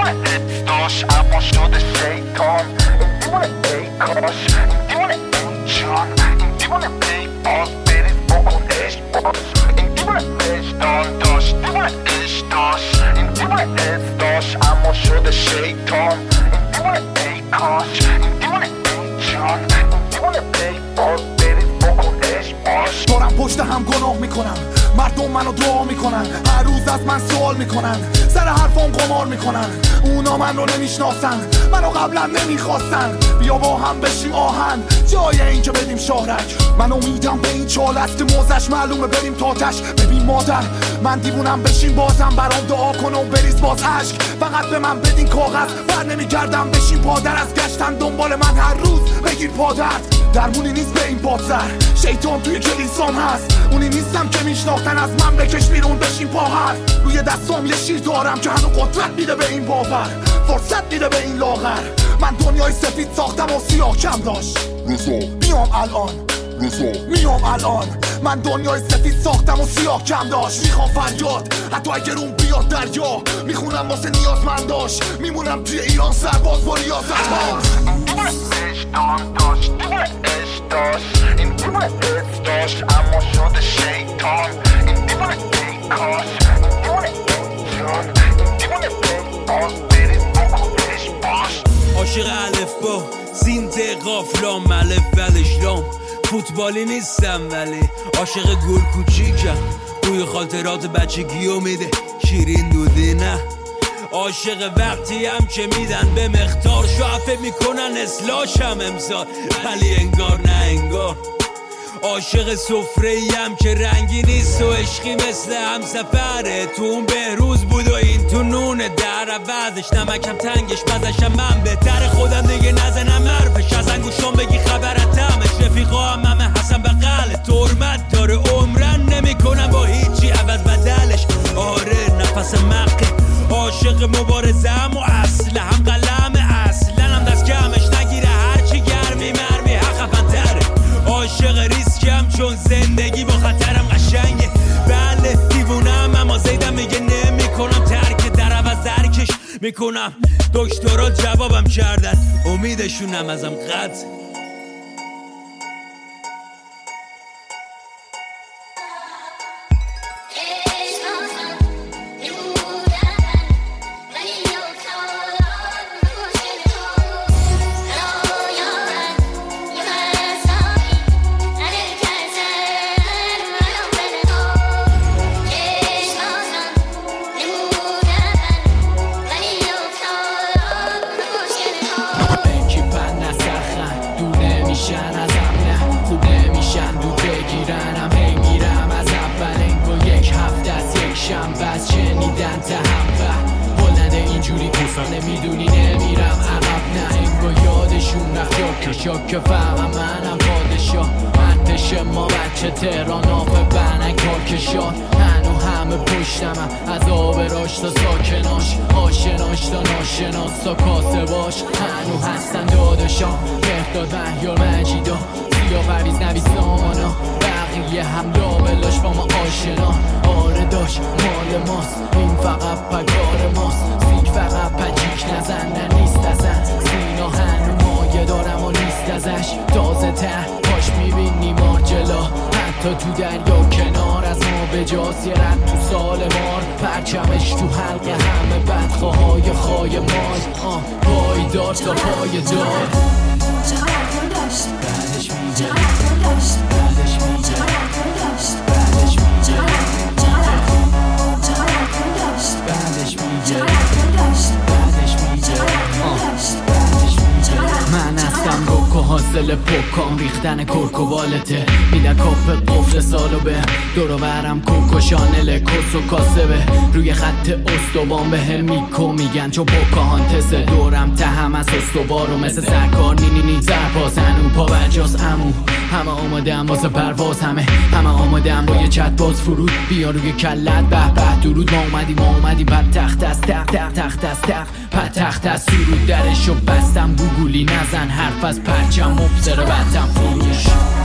داشت اما شده شیطان. این دیوانه ای کاش، این دیوانه ای جان، این دیوانه ای باز برید بکن عشق باز. این دیوانه وجدان داشت عشق داشت، این دیوانه اتش داشت اما شده شیطان. این دیوانه ای کاش، این دیوانه ای جان، این دیوانه ای باز برید بکن عشق باز. دارم پشت هم گناه میکنم، مردم منو دعا میکنن، هر روز از من سوال میکنن، سر حرفام قمار میکنن. اونا من رو نمیشناسن، منو قبلا نمیخواستن. بیا با هم بشیم آهن جای این که بدیم شهرک. من امیدم به این چال است که موزش معلومه بریم تاتش. ببین مادر من دیوونم، بشین بازم برام دعا کن و بریز باز عشق. فقط به من بدین کاغذ، بر نمیگردم بشین پادر. از گشتن دنبال من هر روز بگیر پادرد. درمونی نیست به این پادزر، شیطان توی کلیسام هست. اونی نیستم که میشناختن، از من بکش بیرون بشین پا حرف. روی دستام یه شیر دارم که هنو قدرت میده به این باور، فرصت میده به این لاغر. من دنیای سفید ساختم و سیاه کم داشت. میام الان میام الان. من دنیای سفید ساختم و سیاه کم داشت. میخوام فریاد حتی اگر اون بیاد دریا. میخونم واسه نیازمنداش، میمونم توی ایران سرباز با ریاضت ها. وجدان داشت عشق داشت، این دیوانه اتش داشت اما شده شیطان. این دیوانه ای کاش، این دیوانه ای جان، این دیوانه ای باز برید بکن عشق باش. عاشق الف با سین ته قافلام الف ولشلام. فوتبالی نیستم ولی عاشق گل کوچیکم. بوی خاطرات بچگیو میده شیرین دودی نه. عاشق وقتی هم که میدن به مقدار، شعفه میکنن اصلاحشم امسال ولی انگار نه انگار. عاشق سفره‌ای هم که رنگی نیست و عشقی مثل همسفره. تو اون بهروز بود و این تو نونه، در عوضش نمکم تنگش مزشم من بهتر. خودم دیگه نزنم حرفش، از انگوشام بگی خبرت همش. رفیقا هم همه حسن بغل ترمت داره، عمرن نمی کنم با هیچی عوض بدلش. آره نفس مقی عاشق مبارزم و اصل هم قلم اصلا هم دست کمش نگیره. هرچی گرمی مرمی حقفن تره. عاشق ریسکم چون زندگی با خطرم قشنگه. بله دیوونم اما زیدم میگه نمی کنم ترک، در عوض درکش میکنم. دکترها جوابم کردن، امیدشونم ازم قطع. میشم بس شنیدن تهمه بلند اینجوری گفتم نمیدونی نمیرم عقب نه انگار یادشون رفت شاک فهمم منم پادشاه ارتش ما بچه تهران آف بنک کارکشان هنو همه پشتمم از آبراش تا ساکناش آشناش تا ناشناس تا کاسه باش هنو هستن داداشام بهداد مهیار مجیدا سیا پریز نوی سامانا بقیه هم دابلاش با ما آشنا آره داشت مال ماست این فقط پگار ماست سیک فقط پجیک نزن نه نیست ازن سینا هنو مایه دارم و نیست ازش تازه ته پاش میبینی مارجلا حتی تو دریا کنار از ما بجاست یه رد تو سال مار پرچمش تو حلقه همه بدخواهای خای مال پایدار تا پای دار بعدش میگه بعدش میگه بعدش میگه بعدش میگه من هستم روکو حاصل پوکام ریختن کرک و بالته میده کاپ قفل سالو به دورو برم کوک و شانل کس و کاسبه روی خط استوان به هم میکو میگن چو پوکاهانتسه دورم تهم از استوارو مثل سرکار نی سرپاس هنو پا برجاز امو همه آمادم واسه پرواز همه آمادم با یه چت باز فرود بیا روی کلت به درود ما اومدی بعد تخت از پد تخت از سرود درشو بستم گوگولی نزن حرف از پرچم مبصره بدم فروش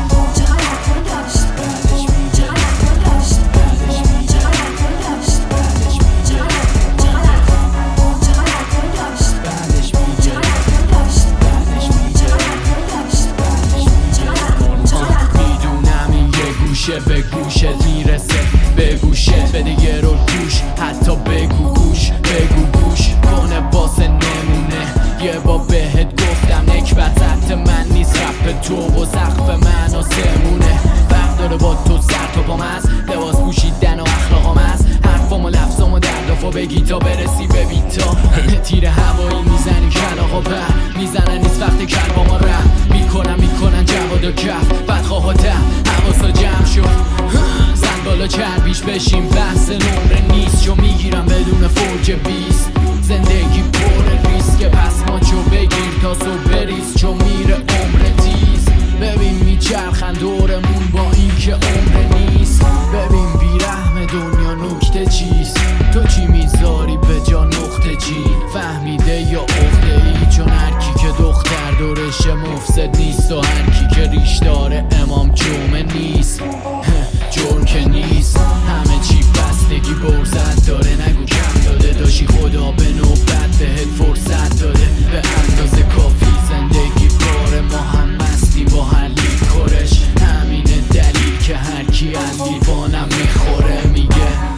به گوشت میرسه به گوشت بده یه رو گوش حتی بگو گوش کنه باسه نمونه یه با بهت گفتم نکبت حت من نیست رپ تو و سقف من و سمونه فرق داره با تو سر تو پام از لباس پوشیدن و اخلاقام از حرفام و لفظام و دردافا بگی تا برسی به بیتا تیر هوایی میزنی کلاغا پر میزنن نیست وقت کلبا ما رم میکنن جواد و کف بدخواه ته حواسا جمع شد زن بالا چربیش بشیم بحث نمره نیست چو میگیرم بدون فرج 20 زندگی پر ریسک پس ما چو بگیر تا صبح بریز چو میره عمر تیز ببین میچرخن دورمون با این که عمر نیست ببین بیرحم دنیا نکته چیست تو چی میذاری به جا نقطه چی فهمیده یا عقده ای چون هرکی که دختر دورش مفسد نیست و هرکی که ریش داره امام جمعه نیست جرم که نیست همه چی بستگی برزت داره نگو کم داده داشی خدا به نوبت بهت فرصت داده به اندازه کافی زندگی باره ما هم مستی با هر لیکورش همینه دلیل که هرکی از لیوانم میخوره میگه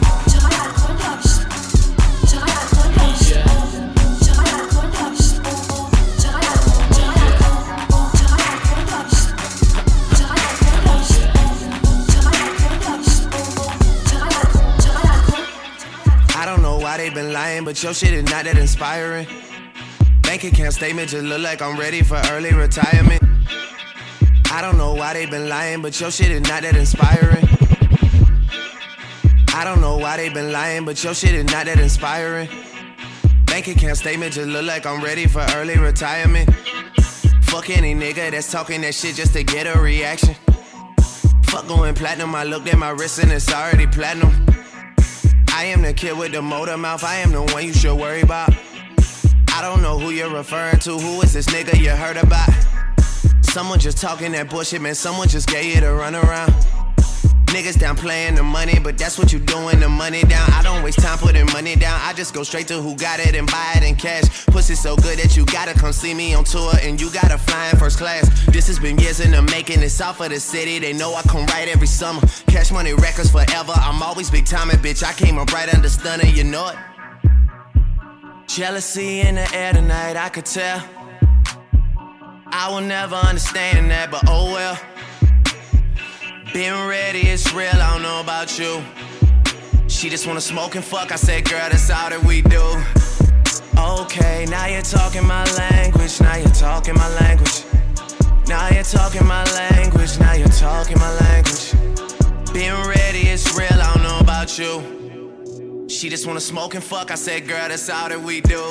They been lying, but your shit is not that inspiring. Bank account statement just look like I'm ready for early retirement. I don't know why they been lying, but your shit is not that inspiring. I don't know why they been lying, but your shit is not that inspiring. Bank account statement just look like I'm ready for early retirement. Fuck any nigga that's talking that shit just to get a reaction. Fuck going platinum, I looked at my wrist and it's already platinum. I am the kid with the motor mouth, I am the one you should worry about. I don't know who you're referring to, who is this nigga you heard about? Someone just talking that bullshit, man, someone just gave you the runaround. Niggas down playing the money, but that's what you doing, the money down. I don't waste time putting money down, I just go straight to who got it and buy it in cash. Pussy so good that you gotta come see me on tour and you gotta fly in first class. This has been years in the making, it's off of the city, they know I come right every summer. Cash Money Records forever, I'm always big timing, bitch, I came up right under stunner, you know it. Jealousy in the air tonight, I could tell. I will never understand that, but oh well. Been ready, it's real, I don't know about you. She just wanna smoke and fuck, I said girl, that's all that we do. Okay, now you're talking my language, now you're talking my language. Now you're talking my language, now you're talking my language. Been ready, it's real, I don't know about you. She just wanna smoke and fuck. I said, girl, that's all that we do.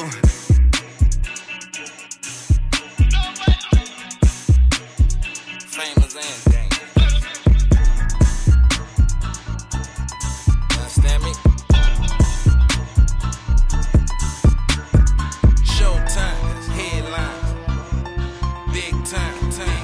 Famous and dangerous. Understand me? Showtime, headline, big time.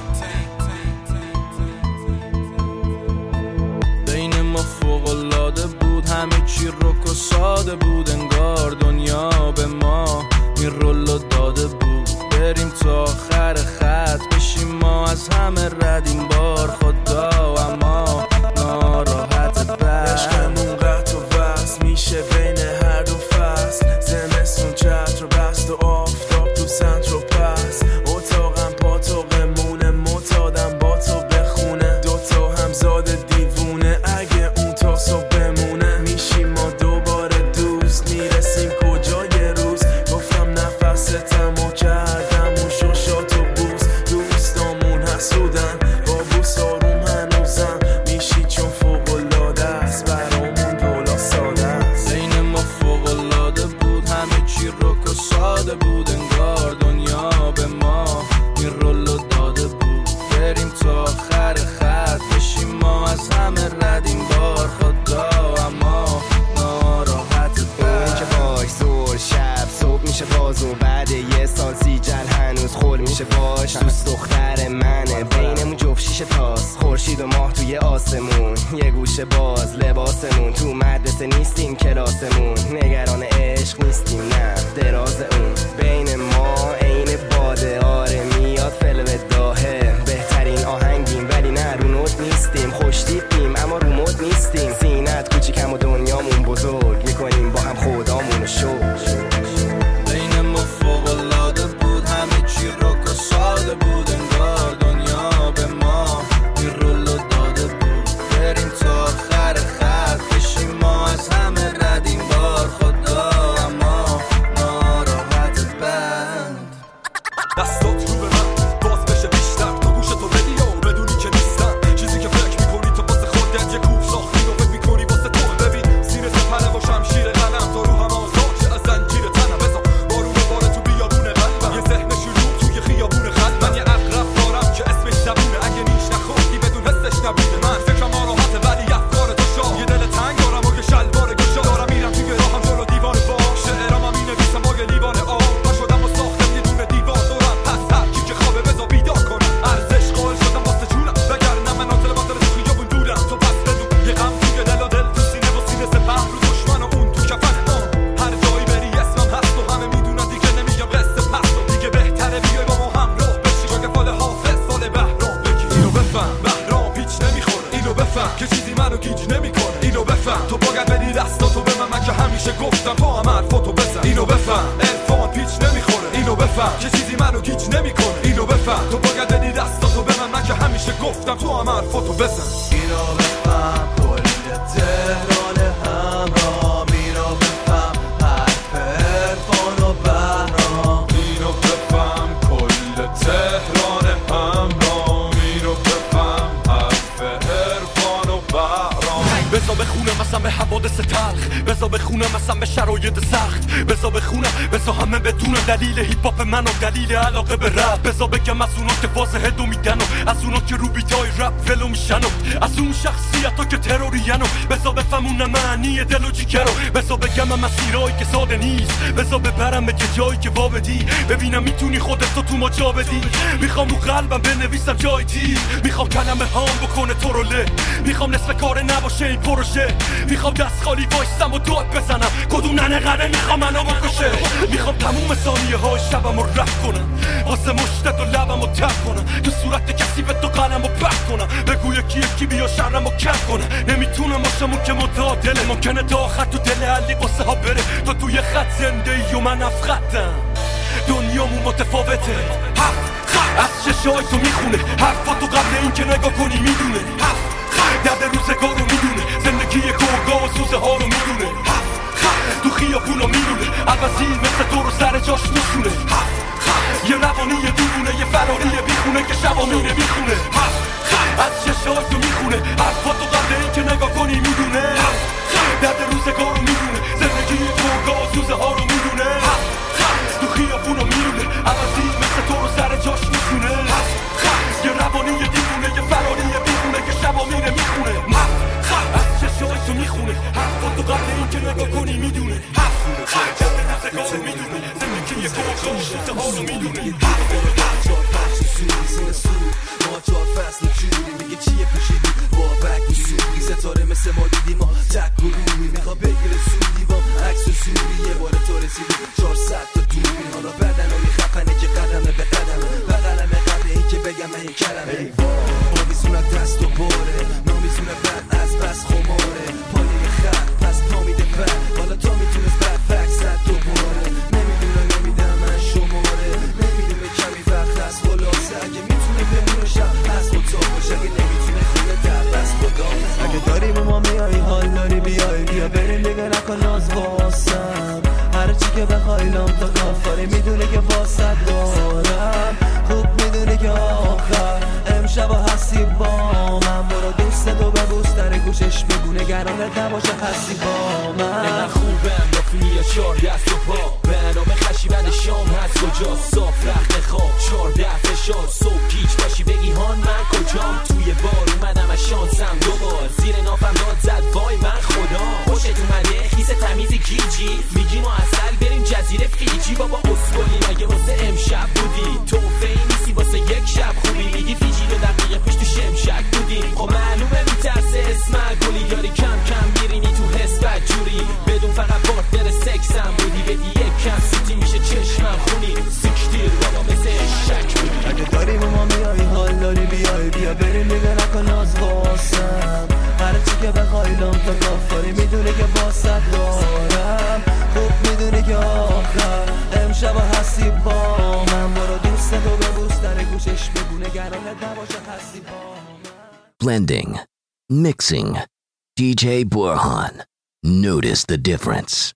بین ما فوق‌العاده بود، همه چی رک و ساده بود، انگار دنیا به ما این رولو داده بود. بریم تا آخر خط، بشیم ما از همه رد این بار خدا، اما ناراحت بر عشقمون قطع و وصل میشه بین هر دو فصل. زمستون چتر بست و آفتاب تو سنتر و پس، اتاقم پاتوقمونه، معتادم با تو بخونه، دوتا همزاد دیوونه، اگه اون تا صبح بمونه. میشیم ما دوباره دوست، میرسیم کجا یه روز، گفتم نفستم و کردم و شوشات و بوس. دوستامون حسودن با بوس آروم هنوزم، میشی چون فوق‌العاده است برامون دولا ساده است. بین ما فوق‌العاده بود، همه چی رک و ساده بود، انگار دنیا به ما این رولو داده بود. بریم تا آخر خط، بشیم ما از همه رد این بار خدا، اما ناراحت اون که باش زور شب صبح میشه باز و بعد یه سال سیجل هنوز خور میشه باش. دوست دختر منه، بینمون جفت شیشه تاست، خورشید و ماه توی آسمون، یه گوشه باز لباسمون، تو مدرسه نیستیم کلاسمون، نگران عشق نیستیم نه دراز اون. بین ما عین باده، آره میاد فلو داهه، بهترین آهنگیم ولی نه رو نوت نیستیم، خوش تیپیم اما رو مود نیستیم، سینت کوچیکم و دنیامون بزرگ، میکنیم با هم خدامونو شکر. بین ما فوق‌العاده بود، همه چی رک و ساده بود، انگار دنیا به ما این رولو داده بود. بریم تا آخر خط، بشیم ما از همه رد این بار خدا، اما ناراحت بند. دستات رو به من باز بشه بیشتر، تو گوشتو بدی و بدونی که نیستم چیزی که فکر میکنی تو واسه خودت، یه کوه ساختی و فکر میکنی واسه تو. ببین سینه سپره و شمشیر قلم، تو رو هم آزاد چه از زنجیر تنم، بذار بارون باره تو بیابون قلبم، یه ذهن شلوغ توی خیابون خلبم. من یه عقرب دارم که اسمش زبونه، اگه نیش نخوردی بدون حسش نبوده. من فکرم ناراحته ولی افکار تو شاه، یه دل تنگ دارم و یه شلوار گشا، دارم میرم توی راهم جلو دیوار باغ، شعرام هم مینویسم با یه لیوان آب، پا شدم و ساختم یه دونه دیوار دورم، پس هر کی که خوابه بذار بیدار کنم. ارزش قائل شدم واسه جونم، وگرنه من عاطل باطل تو خیابون دورم. تو پس بدون یه غم توی دل و دل، تو سینه و سینه سپر رو دشمن و اون تو کفن. هر جایی بری اسمم هست و همه میدونن دیگه نمیگم قصه پست، و دیگه بهتره بیای با ما همراه بشی، جا که فال حافظ سال بهرام بگی. اینو بفهم بهرام پیچ نمیخوره، اینو بفهم که چیزی منو گیج نمیکنه، اینو بفهم تو باید بدی دستاتو به من که همیشه گفتم تو هم حرفاتو بزن. اینو بفهم عرفان پیچ نمیخوره، اینو بفهم که چیزی منو گیج نمیکنه، اینو بفهم تو باید بدی دستاتو به من که همیشه گفتم تو هم حرفاتو بزن. اینو بفهم کل تهران همراه، اینو بفهم حرف عرفان و بهرام، اینو بفهم کل تهران همراه، اینو بفهم حرف عرفان و بهرام. بزا بخونم اصلا به حوادث تلخ، بزا بخونم اصلا به شرایط سخت، بزا بخونم بزا همه بدون دلیل هیپ هاپ من و دلیل علاقه به رپ، بزا بگم از اونا که واضحه دو میدن و از اونا که رو بیتای رپ ولو میشن و از اون شخصیت ها که ترورین و بزا بفهمونم معنی دل و جیگر و بزا بگم مسیرهایی که ساده نیست، بزا ببرم به جایی که وابدی، ببینم میتونی خودت تو ما جا بدی. میخوام رو قلبم بنویسم جای تیر، میخوام کلمه هام بکنه تو رو له، میخوام نصف کار نباشه این پروژه، میخوام دست خالی وایستم و داد بزنم کدوم ننقره میخوام منو بکشه، میخوام تموم ثانیه های شبم رو رفت کنم واسه مشتت و لبم رو تف کنم، تو صورت کسی به تو قلم رو پف کنم، بگو یکی بیا شرم رو کف کنم، نمیتونم باشم که متعادله، ممکنه تا آخر تو دل علی قصه ها بره، تو توی خط زنده ای و من افخطم، دنیامون متفاوته، از چشای تو میخونه حرفاتو قبل این که نگاه کنی میدونه، درد روزگار رو میدونه، زندگی گرگا و سوزه ها رو میدونه، تو خیابونا میدونه عوضی مثل تو رو سر جاش میشونه، یه روانی یه دونه یه فراری بیخونه که شبا مینه میخونه، از چشای تو میخونه حرفاتو قبل این که نگاه کنی میدونه، درد روزگار رو میدونه، سوزه ها رو میدونه تو خیابونو میدونه عوضی مثل تو رو سر جاش میشونه یه روانی یه دیوونه یه فراری یه بیخونه که شبا میره میخونه از چشماش تو میخونه حرفا تو قبل این که نگاه کنی میدونه جد نزگاه رو میدونه زندگی یه گوگاه سوزه ها رو میدونه ما 4 فصل جوری میگه چیه پوشیدی با بک و سوری ستاره مثل ما دیدی ما تک و روی میخوا بگیره سودی با عکس و سوری یه بار تو رسیدی 400 تا دوربین حالا بدنهای خفنه که قدمه به قدمه بغلمه قبل این که بگم من این کلمه آویزونت دست و باره نامیزونه بد از بس خماره پایه خط پس پا میده بد حالا تا میتونست بد فک زد دوباره نمیدونه نمیدم من شماره نمیدونه کمی وقت از خلاصه اگه میتونه بمونه شب از خود تا باشه اگه نمیتونه خونه در بس خدا اگه داری با ما میایی حال داری بیای بیا بریم دیگه نکن ناز واسم هر چی که بخوای لام تا کافاری میدونه که واسد دارم خوب میدونه که آخر امشب هستی با من برو دوستتو ببوس در گوشش بگو نگرانت نباشه هستی با من نه خوبم با فیلی 4 دست و پا به نام خشیبند شام هست کجا صاف رخت خواب 14 فشار صبح گیج باشی بگی هان من کجام توی بار اومدم از شانسم دوبار زیر نافم داد زد وای من خدا خوشت اومده خیس تمیز گیجی میگی ما اصل بریم جزیره فیجی بابا اسکولی مگه واسه امشب بودی توفهی نیستی واسه یک شب خوبی میگی فیجی رو دقیقه پیش تو شمشک بودی خب معلومه میترسه اسمک گلی داری کم کم میرینی تو حس بدجوری بدون فقط پارتنر سکسم بودی بدی یک کم سوتی میشه چشمم خونی سیکتیر بابا مثل شک بودی اگه داری با ما میایی حال داری بیای بیا بریم دیگه نکن ناز واسم هر چی که بخوای لام تا کافاری میدونه که واسد دارم خوب میدونه که آخر امشب هستی با من برو دوستتو ببوس در گوشش بگو نگرانت نباشه هستی با من Blending, mixing, DJ Borhan. Notice the difference.